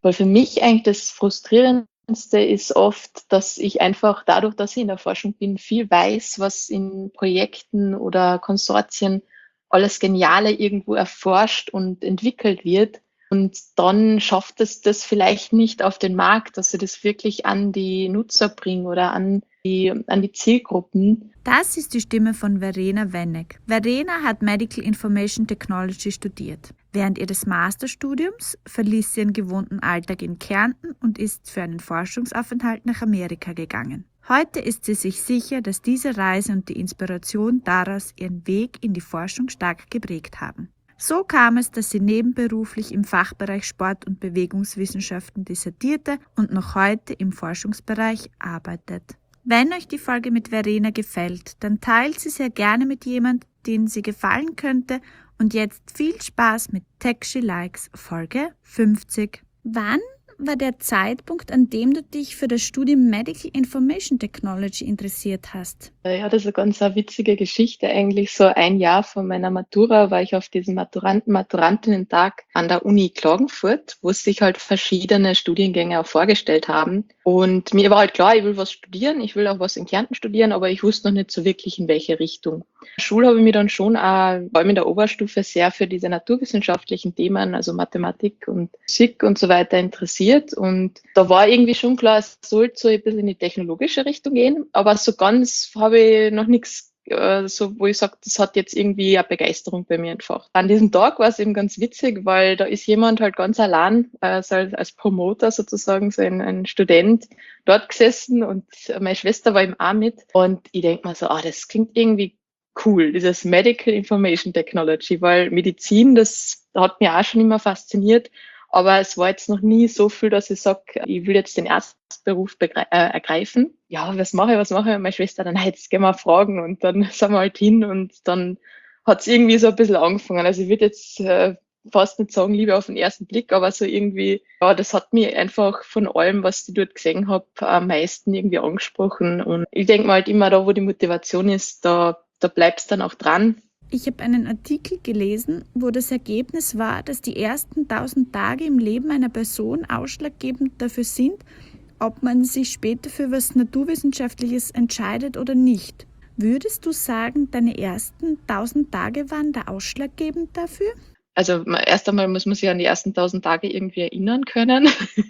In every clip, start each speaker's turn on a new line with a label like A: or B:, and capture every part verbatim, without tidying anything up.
A: Weil für mich eigentlich das Frustrierendste ist oft, dass ich einfach dadurch, dass ich in der Forschung bin, viel weiß, was in Projekten oder Konsortien alles Geniale irgendwo erforscht und entwickelt wird. Und dann schafft es das vielleicht nicht auf den Markt, dass sie das wirklich an die Nutzer bringen oder an die, an die Zielgruppen.
B: Das ist die Stimme von Verena Wenneck. Verena hat Medical Information Technology studiert. Während ihres Masterstudiums verließ sie ihren gewohnten Alltag in Kärnten und ist für einen Forschungsaufenthalt nach Amerika gegangen. Heute ist sie sich sicher, dass diese Reise und die Inspiration daraus ihren Weg in die Forschung stark geprägt haben. So kam es, dass sie nebenberuflich im Fachbereich Sport- und Bewegungswissenschaften dissertierte und noch heute im Forschungsbereich arbeitet. Wenn euch die Folge mit Verena gefällt, dann teilt sie sehr gerne mit jemandem, den sie gefallen könnte. Und jetzt viel Spaß mit Tech She Likes Folge fünfzig. Wann war der Zeitpunkt, an dem du dich für das Studium Medical Information Technology interessiert hast?
A: Ja, das ist eine ganz eine witzige Geschichte eigentlich. So ein Jahr vor meiner Matura war ich auf diesem Maturanten-Maturantinen-Tag an der Uni Klagenfurt, wo sich halt verschiedene Studiengänge auch vorgestellt haben. Und mir war halt klar, ich will was studieren, ich will auch was in Kärnten studieren, aber ich wusste noch nicht so wirklich, in welche Richtung. Schule habe ich mich dann schon auch, vor allem in der Oberstufe, sehr für diese naturwissenschaftlichen Themen, also Mathematik und Physik und so weiter interessiert. Und da war irgendwie schon klar, es sollte so ein bisschen in die technologische Richtung gehen, aber so ganz habe ich noch nichts, äh, so, wo ich sage, das hat jetzt irgendwie eine Begeisterung bei mir entfacht. An diesem Tag war es eben ganz witzig, weil da ist jemand halt ganz allein, äh, so als, als Promoter sozusagen, so ein, ein Student, dort gesessen und meine Schwester war ihm auch mit. Und ich denke mir so, ah, das klingt irgendwie cool, dieses Medical Information Technology, weil Medizin, das hat mich auch schon immer fasziniert. Aber es war jetzt noch nie so viel, dass ich sage, ich will jetzt den Arztberuf begre- äh, ergreifen. Ja, was mache ich, was mache ich? Und meine Schwester dann, jetzt gehen wir fragen. Und dann sind wir halt hin und dann hat es irgendwie so ein bisschen angefangen. Also ich würde jetzt äh, fast nicht sagen, Liebe auf den ersten Blick, aber so irgendwie, ja, das hat mich einfach von allem, was ich dort gesehen habe, am meisten irgendwie angesprochen. Und ich denke mal halt immer, da wo die Motivation ist, da, da bleibst dann auch dran.
B: Ich habe einen Artikel gelesen, wo das Ergebnis war, dass die ersten tausend Tage im Leben einer Person ausschlaggebend dafür sind, ob man sich später für was Naturwissenschaftliches entscheidet oder nicht. Würdest du sagen, deine ersten tausend Tage waren da ausschlaggebend dafür?
A: Also erst einmal muss man sich an die ersten tausend Tage irgendwie erinnern können.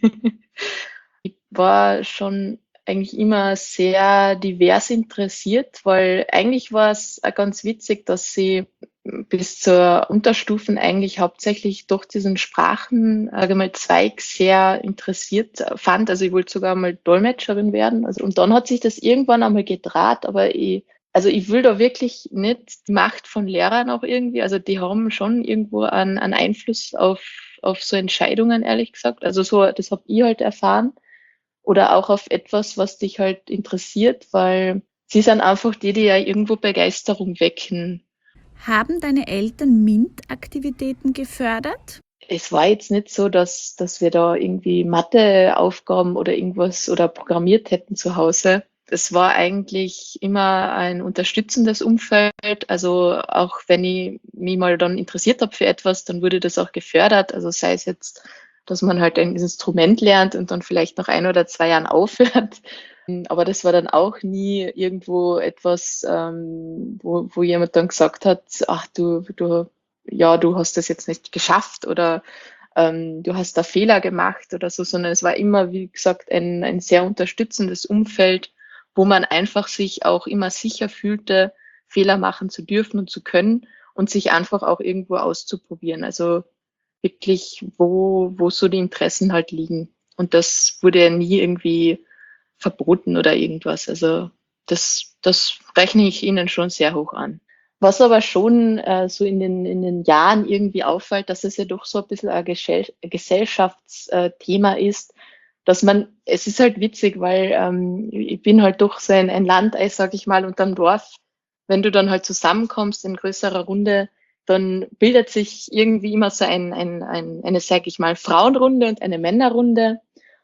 A: Ich war schon eigentlich immer sehr divers interessiert, weil eigentlich war es auch ganz witzig, dass sie bis zur Unterstufen eigentlich hauptsächlich durch diesen Sprachen, sage mal, Zweig sehr interessiert fand. Also ich wollte sogar mal Dolmetscherin werden. Also, und dann hat sich das irgendwann einmal gedraht, aber ich, also ich will da wirklich nicht die Macht von Lehrern auch irgendwie, also die haben schon irgendwo einen, einen Einfluss auf, auf so Entscheidungen, ehrlich gesagt. Also so, das habe ich halt erfahren. Oder auch auf etwas, was dich halt interessiert, weil sie sind einfach die, die ja irgendwo Begeisterung wecken.
B: Haben deine Eltern MINT-Aktivitäten gefördert?
A: Es war jetzt nicht so, dass, dass wir da irgendwie Matheaufgaben oder irgendwas oder programmiert hätten zu Hause. Es war eigentlich immer ein unterstützendes Umfeld. Also auch wenn ich mich mal dann interessiert habe für etwas, dann wurde das auch gefördert. Also sei es jetzt, dass man halt ein Instrument lernt und dann vielleicht nach ein oder zwei Jahren aufhört. Aber das war dann auch nie irgendwo etwas, ähm, wo, wo jemand dann gesagt hat, ach du, du, ja, du hast das jetzt nicht geschafft oder ähm, du hast da Fehler gemacht oder so, sondern es war immer, wie gesagt, ein, ein sehr unterstützendes Umfeld, wo man einfach sich auch immer sicher fühlte, Fehler machen zu dürfen und zu können und sich einfach auch irgendwo auszuprobieren. Also wirklich, wo, wo so die Interessen halt liegen. Und das wurde ja nie irgendwie verboten oder irgendwas. Also das, das rechne ich ihnen schon sehr hoch an. Was aber schon äh, so in den, in den Jahren irgendwie auffällt, dass es ja doch so ein bisschen ein Gesell Gesellschaftsthema ist, dass man, es ist halt witzig, weil ähm, ich bin halt doch so ein, ein Landei, sag ich mal, unterm Dorf. Wenn du dann halt zusammenkommst in größerer Runde, dann bildet sich irgendwie immer so ein, ein, ein, eine, sag ich mal, Frauenrunde und eine Männerrunde.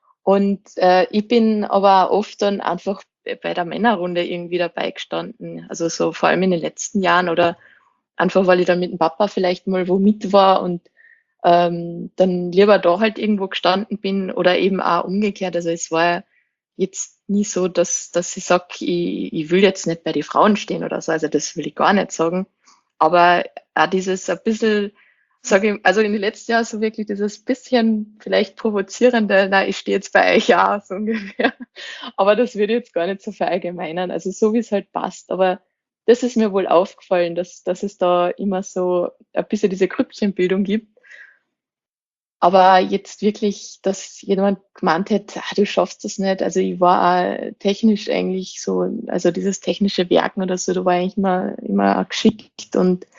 A: Und äh, ich bin aber oft dann einfach bei der Männerrunde irgendwie dabei gestanden. Also so vor allem in den letzten Jahren oder einfach, weil ich dann mit dem Papa vielleicht mal wo mit war und ähm, dann lieber da halt irgendwo gestanden bin oder eben auch umgekehrt. Also es war jetzt nie so, dass, dass ich sage, ich, ich will jetzt nicht bei den Frauen stehen oder so. Also das will ich gar nicht sagen. Aber auch dieses ein bisschen, sage ich, also in den letzten Jahren so wirklich dieses bisschen vielleicht provozierende, na, ich stehe jetzt bei euch ja, so ungefähr. Aber das würde ich jetzt gar nicht so verallgemeinern. Also so wie es halt passt. Aber das ist mir wohl aufgefallen, dass, dass es da immer so ein bisschen diese Grüppchenbildung gibt. Aber jetzt wirklich, dass jemand gemeint hätte, ah, du schaffst das nicht. Also ich war auch technisch eigentlich so, also dieses technische Werken oder so, da war ich eigentlich immer, immer auch geschickt und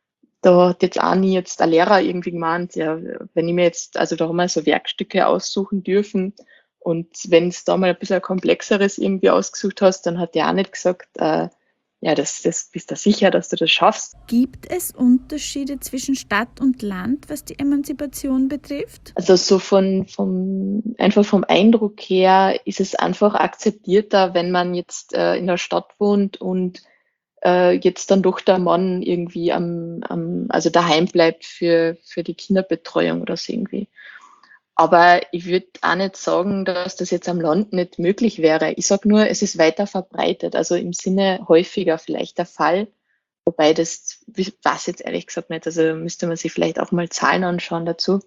A: da hat jetzt auch nie jetzt ein Lehrer irgendwie gemeint, ja, wenn ich mir jetzt, also da haben wir so Werkstücke aussuchen dürfen und wenn es da mal ein bisschen ein komplexeres irgendwie ausgesucht hast, dann hat der auch nicht gesagt, äh, ja, das, das bist du sicher, dass du das schaffst.
B: Gibt es Unterschiede zwischen Stadt und Land, was die Emanzipation betrifft?
A: Also so von, vom, einfach vom Eindruck her ist es einfach akzeptierter, wenn man jetzt äh, in der Stadt wohnt und äh, jetzt dann doch der Mann irgendwie am, am also daheim bleibt für, für die Kinderbetreuung oder so irgendwie. Aber ich würde auch nicht sagen, dass das jetzt am Land nicht möglich wäre. Ich sage nur, es ist weiter verbreitet, also im Sinne häufiger vielleicht der Fall. Wobei das weiß jetzt ehrlich gesagt nicht. Also müsste man sich vielleicht auch mal Zahlen anschauen dazu.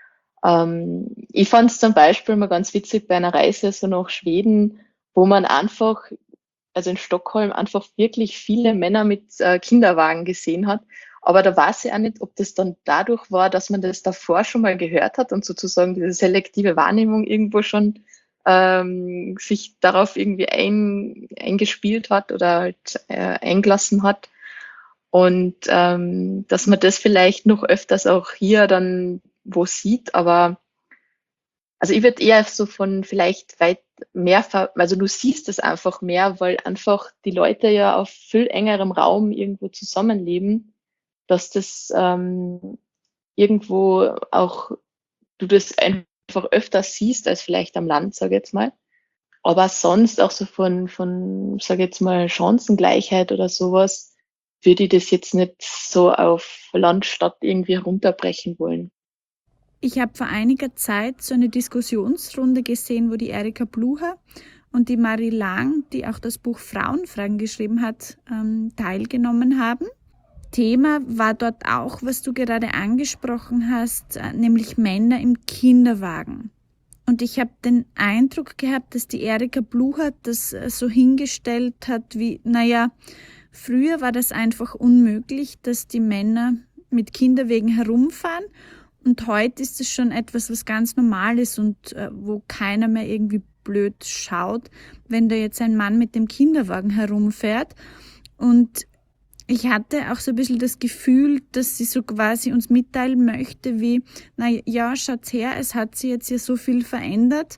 A: Ähm, ich fand es zum Beispiel mal ganz witzig bei einer Reise so nach Schweden, wo man einfach, also in Stockholm, einfach wirklich viele Männer mit äh, Kinderwagen gesehen hat. Aber da weiß ich auch nicht, ob das dann dadurch war, dass man das davor schon mal gehört hat und sozusagen diese selektive Wahrnehmung irgendwo schon ähm, sich darauf irgendwie ein, eingespielt hat oder halt äh, eingelassen hat. Und ähm, dass man das vielleicht noch öfters auch hier dann wo sieht, aber also ich würde eher so von vielleicht weit mehr, ver also du siehst es einfach mehr, weil einfach die Leute ja auf viel engerem Raum irgendwo zusammenleben, dass das ähm, irgendwo auch du das einfach öfter siehst als vielleicht am Land, sage ich jetzt mal. Aber sonst auch so von, von, sage ich jetzt mal, Chancengleichheit oder sowas, würde ich das jetzt nicht so auf Land, Stadt irgendwie runterbrechen wollen.
B: Ich habe vor einiger Zeit so eine Diskussionsrunde gesehen, wo die Erika Blucher und die Marie Lang, die auch das Buch Frauenfragen geschrieben hat, ähm, teilgenommen haben. Thema war dort auch, was du gerade angesprochen hast, äh, nämlich Männer im Kinderwagen. Und ich habe den Eindruck gehabt, dass die Erika Blucher das äh, so hingestellt hat wie, naja, früher war das einfach unmöglich, dass die Männer mit Kinderwegen herumfahren. Und heute ist es schon etwas, was ganz normal ist und äh, wo keiner mehr irgendwie blöd schaut, wenn da jetzt ein Mann mit dem Kinderwagen herumfährt. Und ich hatte auch so ein bisschen das Gefühl, dass sie so quasi uns mitteilen möchte, wie, na ja, schaut her, es hat sich jetzt ja so viel verändert.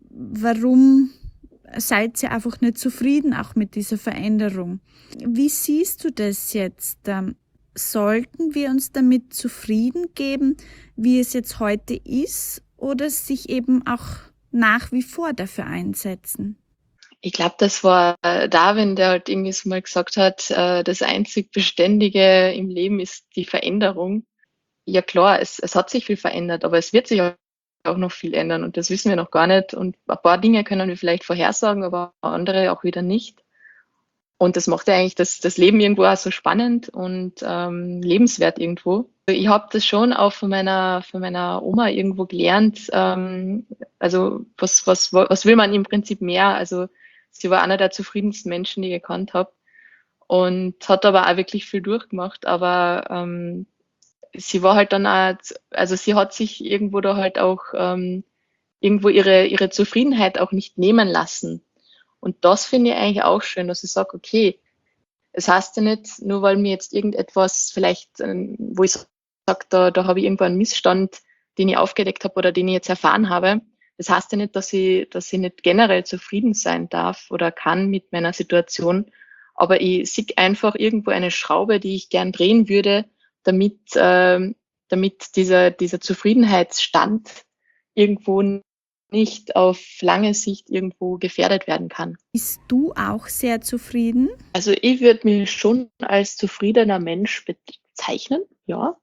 B: Warum seid ihr einfach nicht zufrieden auch mit dieser Veränderung? Wie siehst du das jetzt? Sollten wir uns damit zufrieden geben, wie es jetzt heute ist, oder sich eben auch nach wie vor dafür einsetzen?
A: Ich glaube, das war Darwin, der halt irgendwie so mal gesagt hat, äh, das einzig Beständige im Leben ist die Veränderung. Ja klar, es, es hat sich viel verändert, aber es wird sich auch noch viel ändern und das wissen wir noch gar nicht. Und ein paar Dinge können wir vielleicht vorhersagen, aber andere auch wieder nicht. Und das macht ja eigentlich das, das Leben irgendwo auch so spannend und ähm, lebenswert irgendwo. Ich habe das schon auch von meiner, von meiner Oma irgendwo gelernt. Ähm, also was, was, was will man im Prinzip mehr? Also sie war einer der zufriedensten Menschen, die ich gekannt habe und hat aber auch wirklich viel durchgemacht. Aber ähm, sie war halt dann auch, also sie hat sich irgendwo da halt auch ähm, irgendwo ihre, ihre Zufriedenheit auch nicht nehmen lassen. Und das finde ich eigentlich auch schön, dass ich sage, okay, es heißt ja nicht, nur weil mir jetzt irgendetwas vielleicht, ähm, wo ich sage, da, da habe ich irgendwo einen Missstand, den ich aufgedeckt habe oder den ich jetzt erfahren habe, das heißt ja nicht, dass ich, dass ich nicht generell zufrieden sein darf oder kann mit meiner Situation, aber ich sehe einfach irgendwo eine Schraube, die ich gern drehen würde, damit, ähm, damit dieser, dieser Zufriedenheitsstand irgendwo nicht auf lange Sicht irgendwo gefährdet werden kann.
B: Bist du auch sehr zufrieden?
A: Also ich würde mich schon als zufriedener Mensch bezeichnen, ja.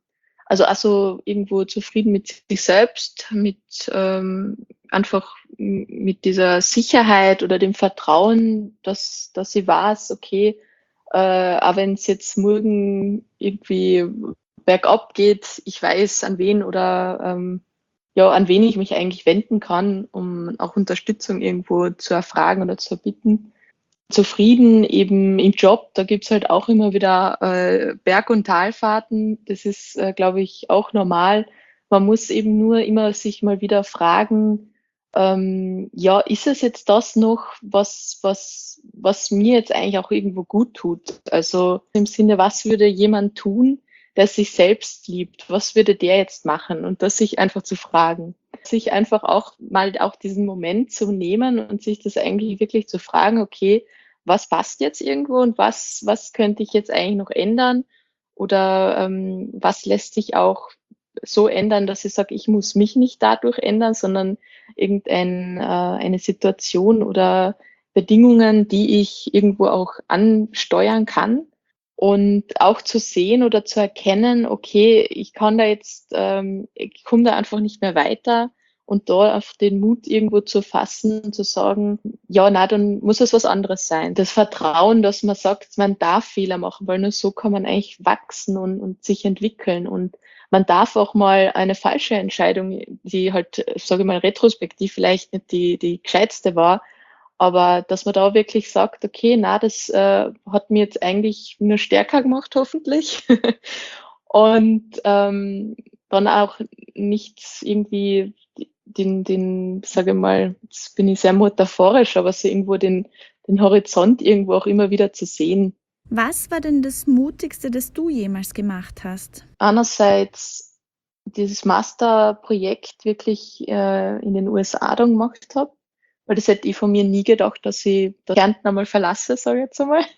A: Also also irgendwo zufrieden mit sich selbst, mit ähm, einfach m- mit dieser Sicherheit oder dem Vertrauen, dass, dass ich weiß, okay, äh, auch wenn es jetzt morgen irgendwie bergab geht, ich weiß, an wen oder ähm, ja, an wen ich mich eigentlich wenden kann, um auch Unterstützung irgendwo zu erfragen oder zu erbitten. Zufrieden eben im Job, da gibt's halt auch immer wieder äh, Berg- und Talfahrten. Das ist, äh, glaube ich, auch normal. Man muss eben nur immer sich mal wieder fragen, ähm, ja, ist es jetzt das noch, was, was, was mir jetzt eigentlich auch irgendwo gut tut? Also im Sinne, was würde jemand tun, der sich selbst liebt? Was würde der jetzt machen? Und das sich einfach zu fragen. Sich einfach auch mal auch diesen Moment zu nehmen und sich das eigentlich wirklich zu fragen, okay, was passt jetzt irgendwo und was, was könnte ich jetzt eigentlich noch ändern? Oder ähm, was lässt sich auch so ändern, dass ich sage, ich muss mich nicht dadurch ändern, sondern irgendein, äh, eine Situation oder Bedingungen, die ich irgendwo auch ansteuern kann. Und auch zu sehen oder zu erkennen, okay, ich kann da jetzt, ähm, ich komme da einfach nicht mehr weiter und da auf den Mut irgendwo zu fassen und zu sagen, ja, na, dann muss es was anderes sein. Das Vertrauen, dass man sagt, man darf Fehler machen, weil nur so kann man eigentlich wachsen und, und sich entwickeln. Und man darf auch mal eine falsche Entscheidung, die halt, sage ich mal, retrospektiv vielleicht nicht die, die gescheitste war, aber dass man da wirklich sagt, okay, na, das äh, hat mir jetzt eigentlich nur stärker gemacht, hoffentlich. Und ähm, dann auch nicht irgendwie den, den, sage ich mal, jetzt bin ich sehr metaphorisch, aber so irgendwo den, den Horizont irgendwo auch immer wieder zu sehen.
B: Was war denn das Mutigste, das du jemals gemacht hast?
A: Einerseits dieses Masterprojekt wirklich äh, in den U S A dann gemacht habe, weil das hätte ich von mir nie gedacht, dass ich das Kärnten einmal verlasse, sage ich jetzt einmal.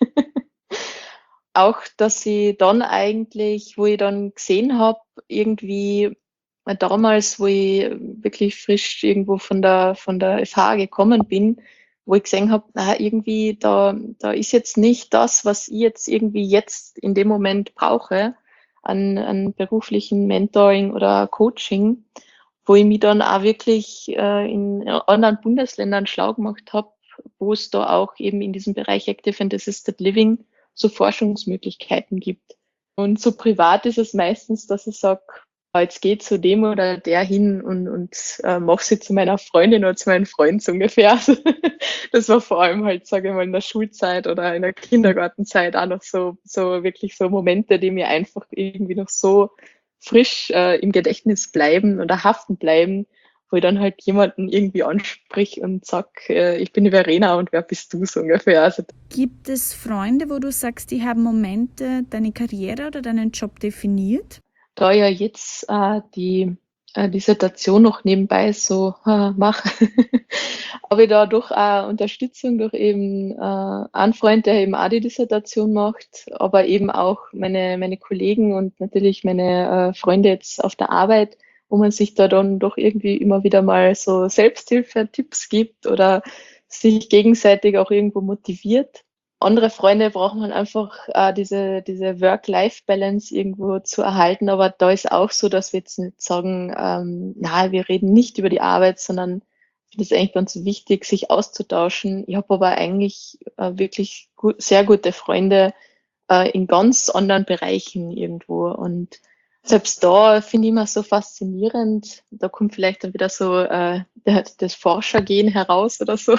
A: Auch, dass ich dann eigentlich, wo ich dann gesehen habe, irgendwie äh, damals, wo ich wirklich frisch irgendwo von der, von der F H gekommen bin, wo ich gesehen habe, na, irgendwie, da, da ist jetzt nicht das, was ich jetzt irgendwie jetzt in dem Moment brauche, an, an beruflichen Mentoring oder Coaching, wo ich mich dann auch wirklich äh, in anderen Bundesländern schlau gemacht habe, wo es da auch eben in diesem Bereich Active and Assisted Living so Forschungsmöglichkeiten gibt. Und so privat ist es meistens, dass ich sage, jetzt geht zu dem oder der hin und, und äh, mach sie zu meiner Freundin oder zu meinem Freund so ungefähr. Das war vor allem halt, sage ich mal, in der Schulzeit oder in der Kindergartenzeit auch noch so, so wirklich so Momente, die mir einfach irgendwie noch so frisch äh, im Gedächtnis bleiben oder haften bleiben, wo ich dann halt jemanden irgendwie ansprich und sag, äh, ich bin die Verena und wer bist du so ungefähr. Also
B: Gibt es Freunde, wo du sagst, die haben Momente deine Karriere oder deinen Job definiert?
A: da ja jetzt äh, die äh, Dissertation noch nebenbei so äh, mache, habe ich da doch auch Unterstützung durch eben äh, einen Freund, der eben auch die Dissertation macht, aber eben auch meine, meine Kollegen und natürlich meine äh, Freunde jetzt auf der Arbeit, wo man sich da dann doch irgendwie immer wieder mal so Selbsthilfe-Tipps gibt oder sich gegenseitig auch irgendwo motiviert. Andere Freunde brauchen halt einfach äh, diese, diese Work-Life-Balance irgendwo zu erhalten. Aber da ist auch so, dass wir jetzt nicht sagen, ähm, na, wir reden nicht über die Arbeit, sondern ich finde es eigentlich ganz wichtig, sich auszutauschen. Ich habe aber eigentlich äh, wirklich gut, sehr gute Freunde äh, in ganz anderen Bereichen irgendwo. Und selbst da finde ich immer so faszinierend. Da kommt vielleicht dann wieder so äh, der, das Forschergehen heraus oder so.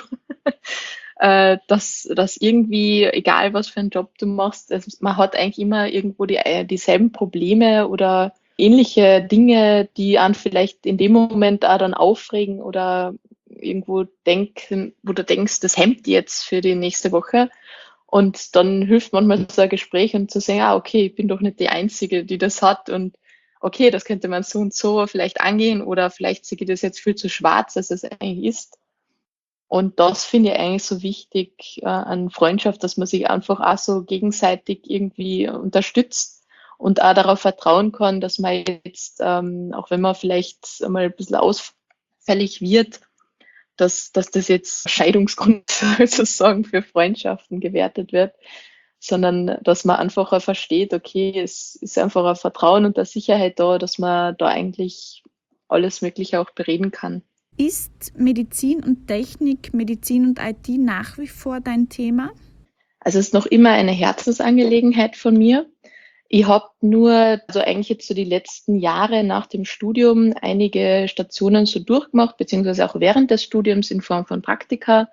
A: äh, dass, dass irgendwie, egal was für einen Job du machst, es, man hat eigentlich immer irgendwo die, äh, dieselben Probleme oder ähnliche Dinge, die einen vielleicht in dem Moment auch dann aufregen oder irgendwo denken, wo du denkst, das hemmt jetzt für die nächste Woche. Und dann hilft manchmal so ein Gespräch und zu sagen, ah, okay, ich bin doch nicht die Einzige, die das hat und okay, das könnte man so und so vielleicht angehen oder vielleicht sehe ich das jetzt viel zu schwarz, als es eigentlich ist. Und das finde ich eigentlich so wichtig äh, an Freundschaft, dass man sich einfach auch so gegenseitig irgendwie unterstützt und auch darauf vertrauen kann, dass man jetzt, ähm, auch wenn man vielleicht einmal ein bisschen ausfällig wird, dass, dass das jetzt Scheidungsgrund sozusagen für Freundschaften gewertet wird. sondern dass man einfach auch versteht, okay, es ist einfach ein Vertrauen und eine Sicherheit da, dass man da eigentlich alles Mögliche auch bereden kann.
B: Ist Medizin und Technik, Medizin und I T nach wie vor dein Thema?
A: Also es ist noch immer eine Herzensangelegenheit von mir. Ich habe nur, also eigentlich jetzt so die letzten Jahre nach dem Studium einige Stationen so durchgemacht, beziehungsweise auch während des Studiums in Form von Praktika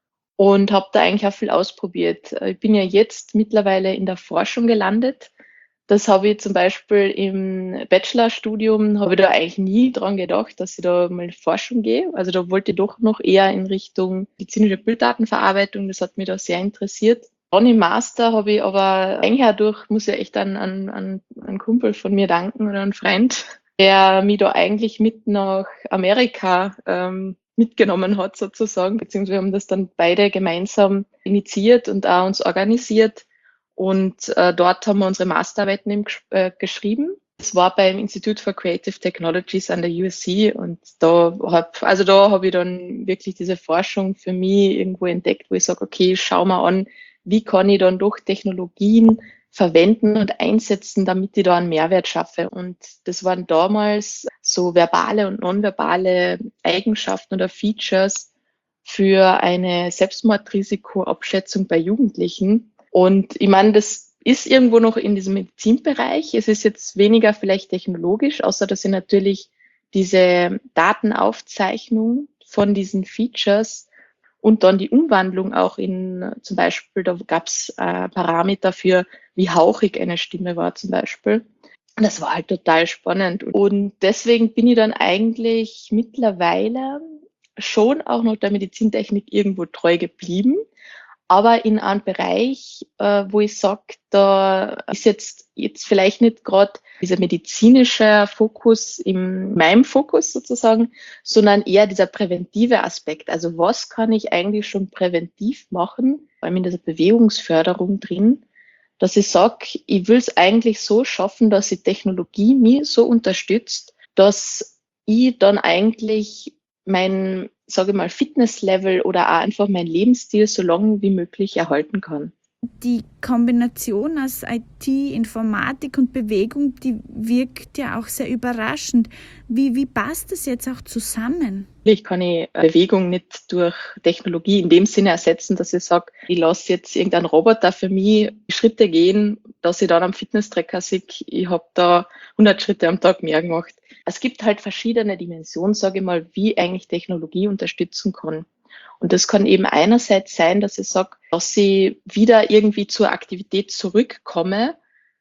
A: und habe da eigentlich auch viel ausprobiert. Ich bin ja jetzt mittlerweile in der Forschung gelandet. Das habe ich zum Beispiel im Bachelorstudium, habe ich da eigentlich nie dran gedacht, dass ich da mal in Forschung gehe. Also da wollte ich doch noch eher in Richtung medizinische Bilddatenverarbeitung. Das hat mich da sehr interessiert. Dann im Master habe ich aber eigentlich auch durch, muss ich echt an, an, an einen Kumpel von mir danken oder einen Freund, der mich da eigentlich mit nach Amerika ähm, mitgenommen hat sozusagen, beziehungsweise wir haben das dann beide gemeinsam initiiert und auch uns organisiert. Und äh, dort haben wir unsere Masterarbeiten eben gesch äh, geschrieben. Das war beim Institute for Creative Technologies an der U S C und da hab, also da habe ich dann wirklich diese Forschung für mich irgendwo entdeckt, wo ich sage, okay, schau mal an, wie kann ich dann doch Technologien verwenden und einsetzen, damit ich da einen Mehrwert schaffe. Und das waren damals so verbale und nonverbale Eigenschaften oder Features für eine Selbstmordrisikoabschätzung bei Jugendlichen. Und ich meine, das ist irgendwo noch in diesem Medizinbereich. Es ist jetzt weniger vielleicht technologisch, außer dass ich natürlich diese Datenaufzeichnung von diesen Features und dann die Umwandlung auch in, zum Beispiel, da gab es äh, Parameter für, wie hauchig eine Stimme war zum Beispiel. Und das war halt total spannend. Und deswegen bin ich dann eigentlich mittlerweile schon auch noch der Medizintechnik irgendwo treu geblieben, aber in einem Bereich, äh, wo ich sage, da ist jetzt, jetzt vielleicht nicht gerade dieser medizinische Fokus in meinem Fokus sozusagen, sondern eher dieser präventive Aspekt. Also was kann ich eigentlich schon präventiv machen, vor allem in dieser Bewegungsförderung drin, dass ich sage, ich will es eigentlich so schaffen, dass die Technologie mich so unterstützt, dass ich dann eigentlich mein, sage ich mal, Fitnesslevel oder auch einfach mein Lebensstil so lange wie möglich erhalten kann.
B: Die Kombination aus I T, Informatik und Bewegung, die wirkt ja auch sehr überraschend. Wie, wie passt das jetzt auch zusammen?
A: Ich kann ich Bewegung nicht durch Technologie in dem Sinne ersetzen, dass ich sage, ich lasse jetzt irgendeinen Roboter für mich Schritte gehen, dass ich dann am Fitnesstracker sehe, ich habe da hundert Schritte am Tag mehr gemacht. Es gibt halt verschiedene Dimensionen, sage ich mal, wie eigentlich Technologie unterstützen kann. Und das kann eben einerseits sein, dass ich sage, dass ich wieder irgendwie zur Aktivität zurückkomme,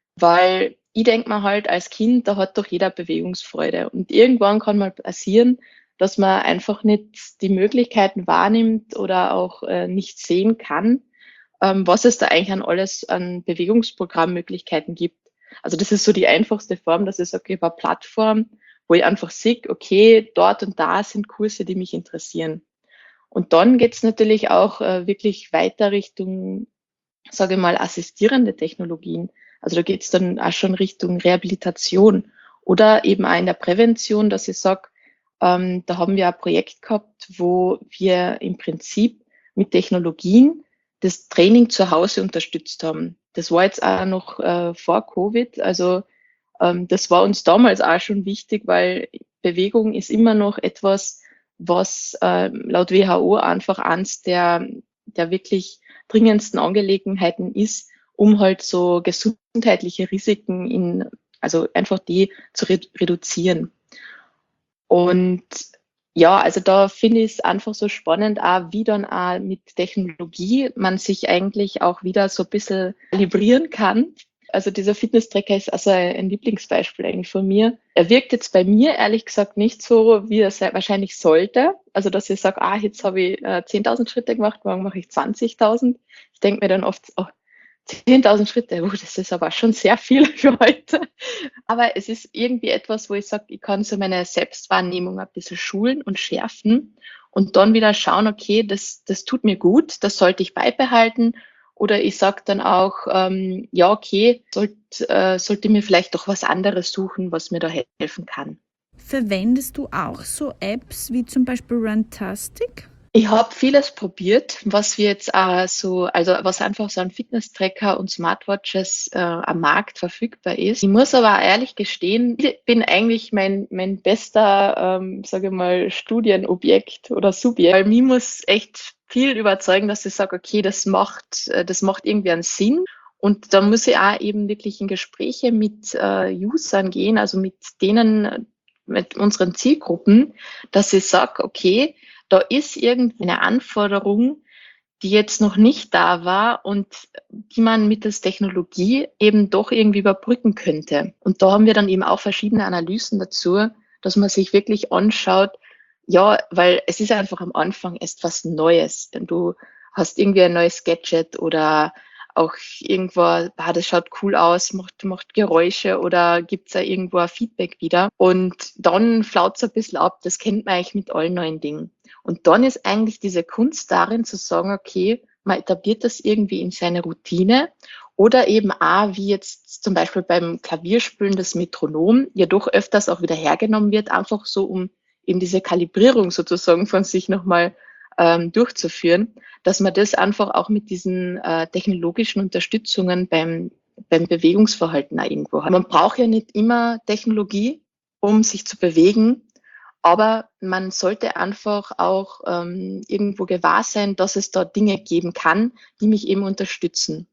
A: weil ich denke mir halt als Kind, da hat doch jeder Bewegungsfreude. Und irgendwann kann mal passieren, dass man einfach nicht die Möglichkeiten wahrnimmt oder auch äh, nicht sehen kann, ähm, was es da eigentlich an alles an Bewegungsprogrammmöglichkeiten gibt. Also das ist so die einfachste Form, dass ich sage, über Plattform, wo ich einfach sehe, okay, dort und da sind Kurse, die mich interessieren. Und dann geht's natürlich auch äh, wirklich weiter Richtung, sage ich mal, assistierende Technologien. Also da geht's dann auch schon Richtung Rehabilitation oder eben auch in der Prävention, dass ich sage, ähm, da haben wir ein Projekt gehabt, wo wir im Prinzip mit Technologien das Training zu Hause unterstützt haben. Das war jetzt auch noch äh, vor Covid. Also ähm, das war uns damals auch schon wichtig, weil Bewegung ist immer noch etwas, was äh, laut W H O einfach eins der, der wirklich dringendsten Angelegenheiten ist, um halt so gesundheitliche Risiken in, also einfach die zu re reduzieren. Und ja, also da finde ich es einfach so spannend, auch wie dann auch mit Technologie man sich eigentlich auch wieder so ein bisschen kalibrieren kann. Also dieser Fitness-Tracker ist also ein Lieblingsbeispiel eigentlich von mir. Er wirkt jetzt bei mir ehrlich gesagt nicht so, wie er wahrscheinlich sollte. Also dass ich sage, ah, jetzt habe ich äh, zehntausend Schritte gemacht, morgen mache ich zwanzigtausend. Ich denke mir dann oft, oh, zehntausend Schritte, oh, das ist aber schon sehr viel für heute. Aber es ist irgendwie etwas, wo ich sage, ich kann so meine Selbstwahrnehmung ein bisschen schulen und schärfen und dann wieder schauen, okay, das, das tut mir gut, das sollte ich beibehalten. Oder ich sage dann auch, ähm, ja, okay, sollt, äh, sollte mir vielleicht doch was anderes suchen, was mir da helfen kann.
B: Verwendest du auch so Apps wie zum Beispiel Runtastic?
A: Ich habe vieles probiert, was wir jetzt auch so, also was einfach so an Fitness-Tracker und Smartwatches äh, am Markt verfügbar ist. Ich muss aber auch ehrlich gestehen, ich bin eigentlich mein, mein bester, ähm, sage ich mal, Studienobjekt oder Subjekt, weil mir muss echt viel überzeugen, dass ich sage, okay, das macht, äh, das macht irgendwie einen Sinn. Und da muss ich auch eben wirklich in Gespräche mit äh, Usern gehen, also mit denen, mit unseren Zielgruppen, dass ich sage, okay, da ist irgendwie eine Anforderung, die jetzt noch nicht da war und die man mittels Technologie eben doch irgendwie überbrücken könnte. Und da haben wir dann eben auch verschiedene Analysen dazu, dass man sich wirklich anschaut, ja, weil es ist einfach am Anfang erst was Neues. Du hast irgendwie ein neues Gadget oder auch irgendwo, ah, das schaut cool aus, macht, macht Geräusche oder gibt es da irgendwo ein Feedback wieder. Und dann flaut es ein bisschen ab. Das kennt man eigentlich mit allen neuen Dingen. Und dann ist eigentlich diese Kunst darin zu sagen, okay, man etabliert das irgendwie in seine Routine oder eben auch, wie jetzt zum Beispiel beim Klavierspielen das Metronom ja doch öfters auch wieder hergenommen wird, einfach so, um eben diese Kalibrierung sozusagen von sich nochmal ähm, durchzuführen, dass man das einfach auch mit diesen äh, technologischen Unterstützungen beim, beim Bewegungsverhalten auch irgendwo hat. Man braucht ja nicht immer Technologie, um sich zu bewegen, aber man sollte einfach auch ähm, irgendwo gewahr sein, dass es da Dinge geben kann, die mich eben unterstützen.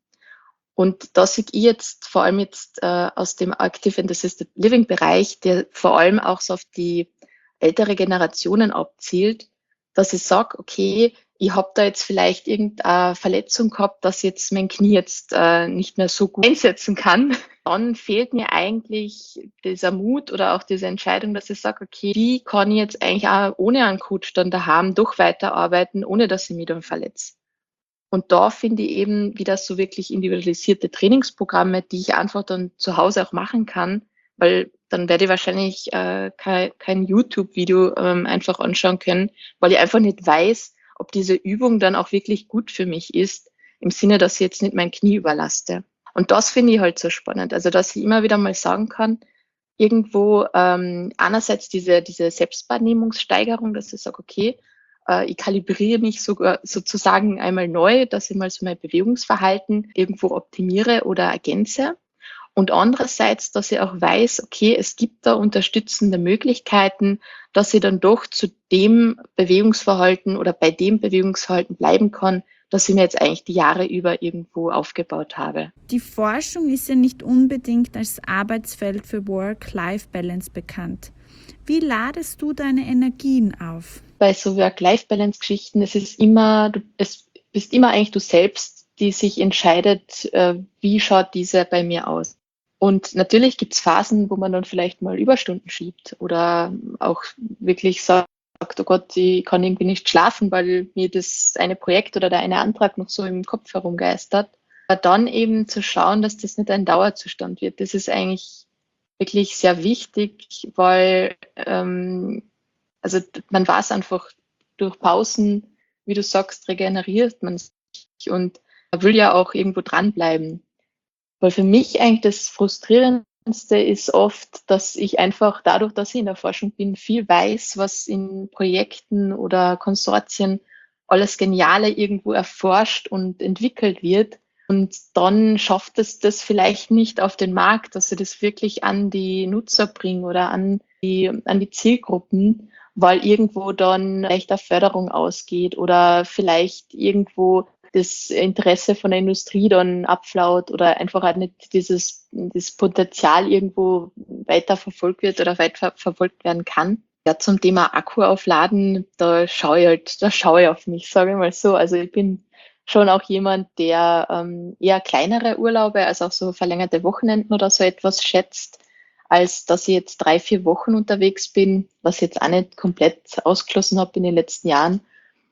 A: Und da sehe ich jetzt vor allem jetzt äh, aus dem Active and Assisted Living Bereich, der vor allem auch so auf die ältere Generationen abzielt, dass ich sage, okay, ich habe da jetzt vielleicht irgendeine Verletzung gehabt, dass jetzt mein Knie jetzt äh, nicht mehr so gut einsetzen kann. Dann fehlt mir eigentlich dieser Mut oder auch diese Entscheidung, dass ich sage, okay, wie kann ich jetzt eigentlich auch ohne einen Coach dann daheim doch weiterarbeiten, ohne dass ich mich dann verletze. Und da finde ich eben wieder so wirklich individualisierte Trainingsprogramme, die ich einfach dann zu Hause auch machen kann, weil dann werde ich wahrscheinlich äh, kein, kein YouTube-Video ähm, einfach anschauen können, weil ich einfach nicht weiß, ob diese Übung dann auch wirklich gut für mich ist, im Sinne, dass ich jetzt nicht mein Knie überlaste. Und das finde ich halt so spannend. Also, dass ich immer wieder mal sagen kann, irgendwo ähm, einerseits diese, diese Selbstwahrnehmungssteigerung, dass ich sage, okay, äh, ich kalibriere mich sogar sozusagen einmal neu, dass ich mal so mein Bewegungsverhalten irgendwo optimiere oder ergänze. Und andererseits, dass ich auch weiß, okay, es gibt da unterstützende Möglichkeiten, dass ich dann doch zu dem Bewegungsverhalten oder bei dem Bewegungsverhalten bleiben kann, das ich mir jetzt eigentlich die Jahre über irgendwo aufgebaut habe.
B: Die Forschung ist ja nicht unbedingt als Arbeitsfeld für Work-Life-Balance bekannt. Wie ladest du deine Energien auf?
A: Bei so Work-Life-Balance-Geschichten, es ist immer, du, es bist immer eigentlich du selbst, die sich entscheidet, äh, wie schaut diese bei mir aus. Und natürlich gibt es Phasen, wo man dann vielleicht mal Überstunden schiebt oder auch wirklich sagt, oh Gott, ich kann irgendwie nicht schlafen, weil mir das eine Projekt oder der eine Antrag noch so im Kopf herumgeistert. Aber dann eben zu schauen, dass das nicht ein Dauerzustand wird, das ist eigentlich wirklich sehr wichtig, weil ähm, also man weiß einfach, durch Pausen, wie du sagst, regeneriert man sich und man will ja auch irgendwo dranbleiben. Weil für mich eigentlich das Frustrierendste ist oft, dass ich einfach dadurch, dass ich in der Forschung bin, viel weiß, was in Projekten oder Konsortien alles Geniale irgendwo erforscht und entwickelt wird. Und dann schafft es das vielleicht nicht auf den Markt, dass sie das wirklich an die Nutzer bringen oder an die, an die Zielgruppen, weil irgendwo dann vielleicht eine Förderung ausgeht oder vielleicht irgendwo das Interesse von der Industrie dann abflaut oder einfach halt nicht dieses das Potenzial irgendwo weiter verfolgt wird oder weiter verfolgt werden kann. Ja, zum Thema Akku aufladen, da schaue ich halt, da schaue ich auf mich, sage ich mal so. Also ich bin schon auch jemand, der ähm, eher kleinere Urlaube, also auch so verlängerte Wochenenden oder so etwas schätzt, als dass ich jetzt drei, vier Wochen unterwegs bin, was ich jetzt auch nicht komplett ausgeschlossen habe in den letzten Jahren.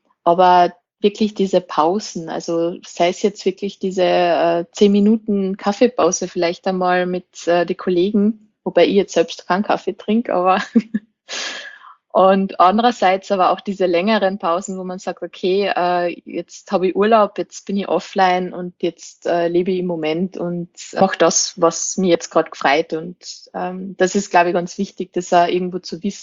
A: Aber wirklich diese Pausen, also sei es jetzt wirklich diese äh, zehn Minuten Kaffeepause vielleicht einmal mit äh, den Kollegen, wobei ich jetzt selbst keinen Kaffee trinke, aber und andererseits aber auch diese längeren Pausen, wo man sagt, okay, äh, jetzt habe ich Urlaub, jetzt bin ich offline und jetzt äh, lebe ich im Moment und mache das, was mir jetzt gerade gefreut. Und ähm, das ist, glaube ich, ganz wichtig, das auch irgendwo zu wissen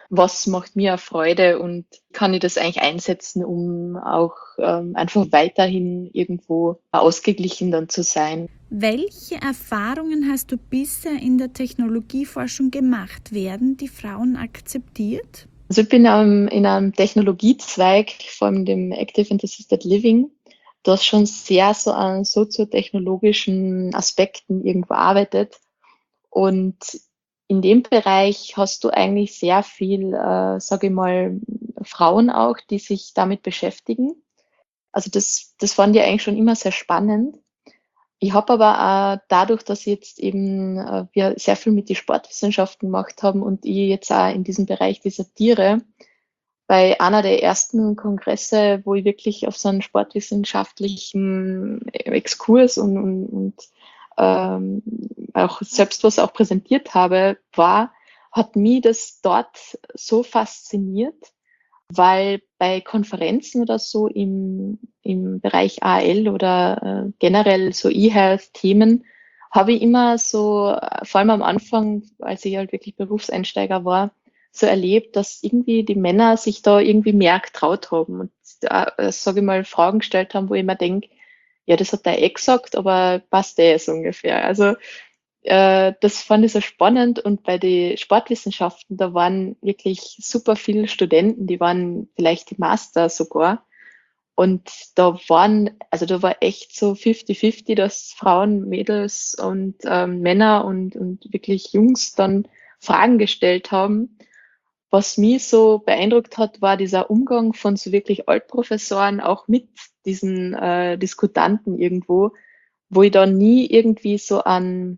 A: was macht mir eine Freude und kann ich das eigentlich einsetzen, um auch ähm, einfach weiterhin irgendwo ausgeglichen dann zu sein.
B: Welche Erfahrungen hast du bisher in der Technologieforschung gemacht? Werden die Frauen akzeptiert?
A: Also ich bin ähm, in einem Technologiezweig, vor allem dem Active and Assisted Living, das schon sehr so an soziotechnologischen Aspekten irgendwo arbeitet. Und in dem Bereich hast du eigentlich sehr viel, äh, sage ich mal, Frauen auch, die sich damit beschäftigen. Also das, das fand ich eigentlich schon immer sehr spannend. Ich habe aber auch dadurch, dass jetzt eben äh, wir sehr viel mit den Sportwissenschaften gemacht haben und ich jetzt auch in diesem Bereich dissertiere, bei einer der ersten Kongresse, wo ich wirklich auf so einen sportwissenschaftlichen Exkurs und, und, und ähm, auch selbst was auch präsentiert habe, war, hat mich das dort so fasziniert, weil bei Konferenzen oder so im, im Bereich A L oder äh, generell so E-Health-Themen habe ich immer so, äh, vor allem am Anfang, als ich halt wirklich Berufseinsteiger war, so erlebt, dass irgendwie die Männer sich da irgendwie mehr getraut haben und, äh, sage ich mal, Fragen gestellt haben, wo ich mir denke, ja, das hat der eh gesagt, aber passt eh so ungefähr. Also äh, das fand ich so spannend und bei den Sportwissenschaften, da waren wirklich super viele Studenten, die waren vielleicht die Master sogar. Und da waren, also da war echt so fifty fifty, dass Frauen, Mädels und ähm, Männer und, und wirklich Jungs dann Fragen gestellt haben. Was mich so beeindruckt hat, war dieser Umgang von so wirklich Altprofessoren auch mit diesen äh, Diskutanten irgendwo, wo ich da nie irgendwie so an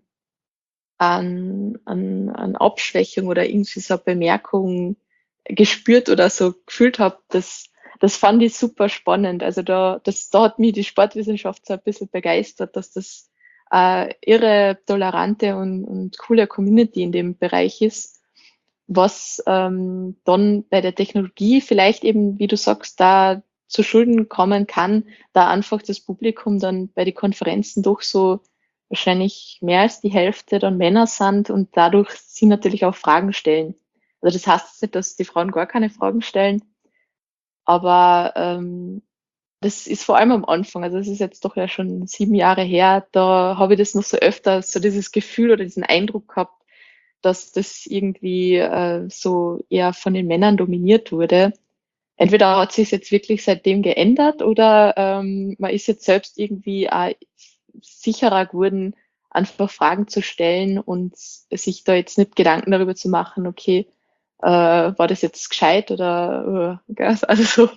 A: an, an, an Abschwächung oder irgendwie so eine Bemerkung gespürt oder so gefühlt habe, das, das fand ich super spannend. Also da, das, da hat mich die Sportwissenschaft so ein bisschen begeistert, dass das eine irre tolerante und, und coole Community in dem Bereich ist, was ähm, dann bei der Technologie vielleicht eben, wie du sagst, da zu Schulden kommen kann, da einfach das Publikum dann bei den Konferenzen doch so wahrscheinlich mehr als die Hälfte dann Männer sind und dadurch sie natürlich auch Fragen stellen. Also das heißt nicht, dass die Frauen gar keine Fragen stellen, aber ähm, das ist vor allem am Anfang, also das ist jetzt doch ja schon sieben Jahre her, da habe ich das noch so öfter, so dieses Gefühl oder diesen Eindruck gehabt, dass das irgendwie äh, so eher von den Männern dominiert wurde. Entweder hat sich jetzt wirklich seitdem geändert oder ähm, man ist jetzt selbst irgendwie auch sicherer geworden, einfach Fragen zu stellen und sich da jetzt nicht Gedanken darüber zu machen, okay, äh, war das jetzt gescheit oder äh, also so.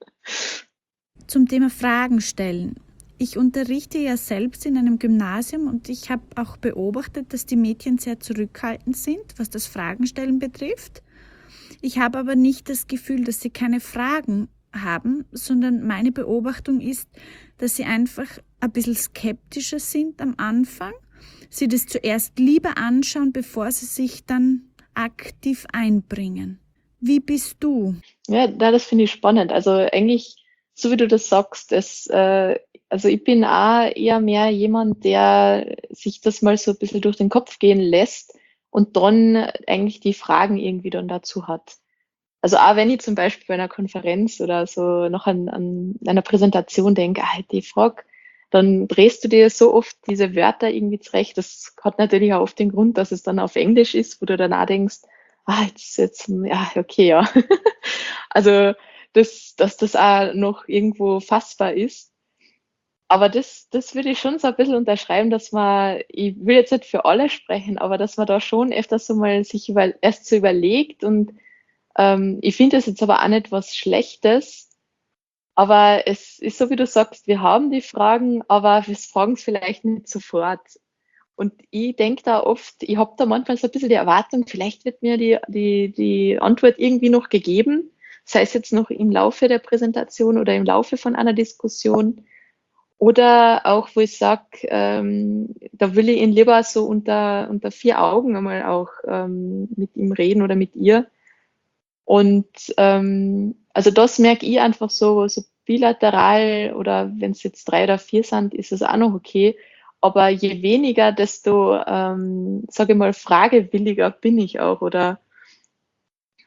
B: Zum Thema Fragen stellen. Ich unterrichte ja selbst in einem Gymnasium und ich habe auch beobachtet, dass die Mädchen sehr zurückhaltend sind, was das Fragenstellen betrifft. Ich habe aber nicht das Gefühl, dass sie keine Fragen haben, sondern meine Beobachtung ist, dass sie einfach ein bisschen skeptischer sind am Anfang, sie das zuerst lieber anschauen, bevor sie sich dann aktiv einbringen. Wie bist du?
A: Ja, das finde ich spannend. Also eigentlich, so wie du das sagst, es, äh, also ich bin auch eher mehr jemand, der sich das mal so ein bisschen durch den Kopf gehen lässt und dann eigentlich die Fragen irgendwie dann dazu hat. Also auch wenn ich zum Beispiel bei einer Konferenz oder so noch an, an einer Präsentation denke, ah, die Frage, dann drehst du dir so oft diese Wörter irgendwie zurecht. Das hat natürlich auch oft den Grund, dass es dann auf Englisch ist, wo du danach denkst, ah, jetzt, jetzt, ja, okay, ja. Also, dass, dass das auch noch irgendwo fassbar ist. Aber das, das würde ich schon so ein bisschen unterschreiben, dass man, ich will jetzt nicht für alle sprechen, aber dass man da schon öfters so mal sich über, erst so überlegt und ähm, ich finde das jetzt aber auch nicht was Schlechtes, aber es ist so, wie du sagst, wir haben die Fragen, aber wir fragen es vielleicht nicht sofort. Und ich denke da oft, ich habe da manchmal so ein bisschen die Erwartung, vielleicht wird mir die, die, die Antwort irgendwie noch gegeben, sei es jetzt noch im Laufe der Präsentation oder im Laufe von einer Diskussion. Oder auch, wo ich sage, ähm, da will ich ihn lieber so unter, unter vier Augen einmal auch ähm, mit ihm reden oder mit ihr. Und ähm, also das merke ich einfach so, so bilateral oder wenn es jetzt drei oder vier sind, ist es auch noch okay. Aber je weniger, desto, ähm, sage ich mal, fragewilliger bin ich auch oder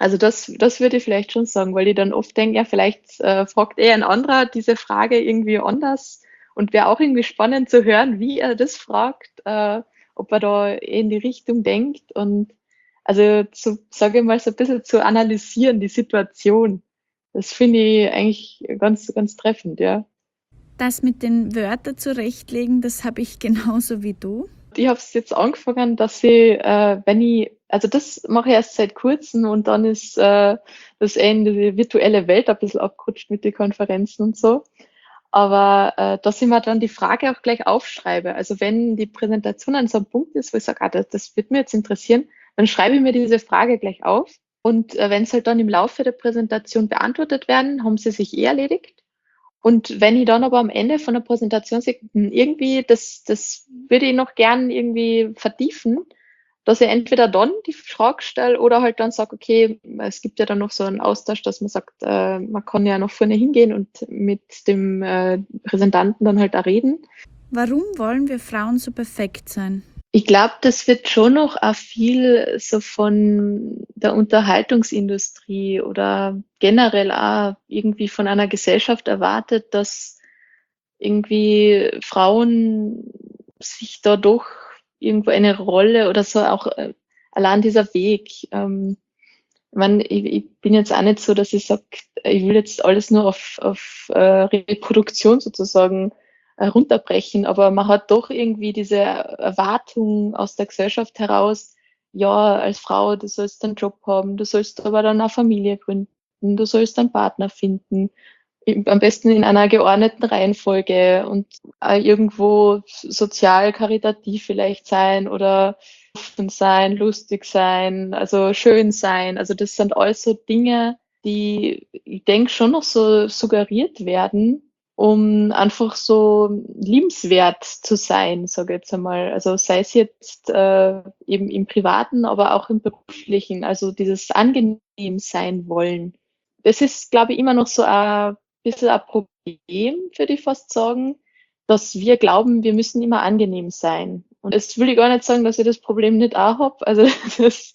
A: Also das, das würde ich vielleicht schon sagen, weil ich dann oft denke, ja, vielleicht äh, fragt eher ein anderer diese Frage irgendwie anders und wäre auch irgendwie spannend zu hören, wie er das fragt, äh, ob er da in die Richtung denkt und also zu, sage ich mal, so ein bisschen zu analysieren, die Situation. Das finde ich eigentlich ganz, ganz treffend, ja.
B: Das mit den Wörtern zurechtlegen, das habe ich genauso wie du.
A: Ich habe es jetzt angefangen, dass ich, äh, wenn ich, also das mache ich erst seit kurzem und dann ist äh, das eher in die virtuelle Welt ein bisschen abgerutscht mit den Konferenzen und so. Aber äh, dass ich mir dann die Frage auch gleich aufschreibe. Also wenn die Präsentation an so einem Punkt ist, wo ich sage, ah, das, das wird mir jetzt interessieren, dann schreibe ich mir diese Frage gleich auf. Und äh, wenn es halt dann im Laufe der Präsentation beantwortet werden, haben sie sich eh erledigt. Und wenn ich dann aber am Ende von der Präsentation sage, hm, irgendwie, das, das würde ich noch gern irgendwie vertiefen, dass ich entweder dann die Frage stelle oder halt dann sage, okay, es gibt ja dann noch so einen Austausch, dass man sagt, äh, man kann ja noch vorne hingehen und mit dem äh, Präsentanten dann halt da reden.
B: Warum wollen wir Frauen so perfekt sein?
A: Ich glaube, das wird schon noch auch viel so von der Unterhaltungsindustrie oder generell auch irgendwie von einer Gesellschaft erwartet, dass irgendwie Frauen sich da doch irgendwo eine Rolle oder so auch äh, allein dieser Weg. Ähm, ich, mein, ich, ich bin jetzt auch nicht so, dass ich sage, ich will jetzt alles nur auf, auf äh, Reproduktion sozusagen äh, runterbrechen, aber man hat doch irgendwie diese Erwartung aus der Gesellschaft heraus, ja, als Frau, du sollst einen Job haben, du sollst aber dann eine Familie gründen, du sollst einen Partner finden, am besten in einer geordneten Reihenfolge und äh, irgendwo sozial karitativ vielleicht sein oder offen sein, lustig sein, also schön sein. Also das sind alles so Dinge, die ich denke schon noch so suggeriert werden, um einfach so liebenswert zu sein, sage ich jetzt einmal. Also sei es jetzt äh, eben im Privaten, aber auch im beruflichen. Also dieses angenehm sein wollen. Das ist, glaube ich, immer noch so ein bisschen ein Problem, würde ich fast sagen, dass wir glauben, wir müssen immer angenehm sein. Und das will ich gar nicht sagen, dass ich das Problem nicht auch habe. Also das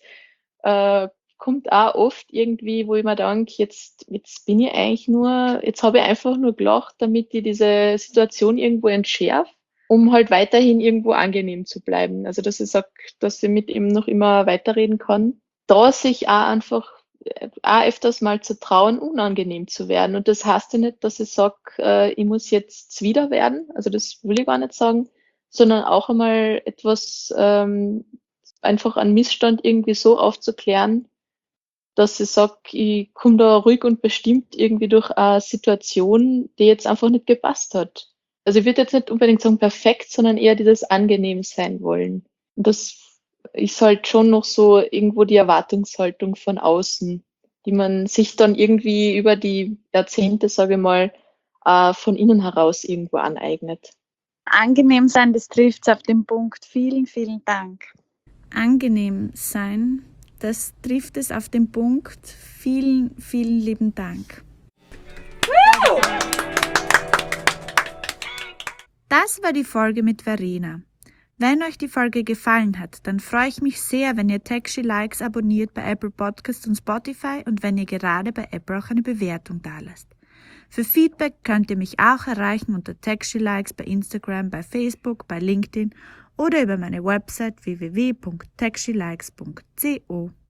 A: äh, kommt auch oft irgendwie, wo ich mir denke, jetzt, jetzt bin ich eigentlich nur, jetzt habe ich einfach nur gelacht, damit ich diese Situation irgendwo entschärfe, um halt weiterhin irgendwo angenehm zu bleiben. Also dass ich sage, dass ich mit ihm noch immer weiterreden kann. Da sich auch einfach auch öfters mal zu trauen, unangenehm zu werden. Und das heißt ja nicht, dass ich sage, äh, ich muss jetzt wieder werden. Also das will ich gar nicht sagen, sondern auch einmal etwas ähm, einfach einen Missstand irgendwie so aufzuklären, dass ich sage, ich komme da ruhig und bestimmt irgendwie durch eine Situation, die jetzt einfach nicht gepasst hat. Also ich würde jetzt nicht unbedingt sagen perfekt, sondern eher dieses angenehm sein wollen. Und das ist halt schon noch so irgendwo die Erwartungshaltung von außen, die man sich dann irgendwie über die Jahrzehnte, sage ich mal, äh, von innen heraus irgendwo aneignet.
C: Angenehm sein, das trifft es auf den Punkt. Vielen, vielen Dank.
B: Angenehm sein, das trifft es auf den Punkt. Vielen, vielen lieben Dank. Das war die Folge mit Verena. Wenn euch die Folge gefallen hat, dann freue ich mich sehr, wenn ihr Tech She Likes abonniert bei Apple Podcasts und Spotify und wenn ihr gerade bei Apple auch eine Bewertung dalasst. Für Feedback könnt ihr mich auch erreichen unter Tech She Likes bei Instagram, bei Facebook, bei LinkedIn oder über meine Website w w w punkt tech she likes punkt co.